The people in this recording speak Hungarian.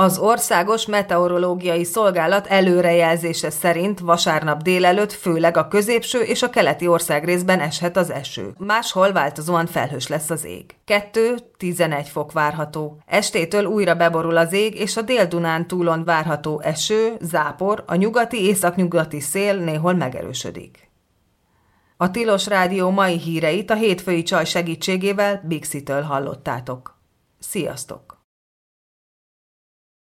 Az Országos Meteorológiai Szolgálat előrejelzése szerint vasárnap délelőtt főleg a középső és a keleti országrészben eshet az eső. Máshol változóan felhős lesz az ég. 2-11 fok várható. Estétől újra beborul az ég, és a Dél-Dunántúlon várható eső, zápor, a nyugati-északnyugati szél néhol megerősödik. A Tilos Rádió mai híreit a hétfői csaj segítségével Bixitől hallottátok. Sziasztok!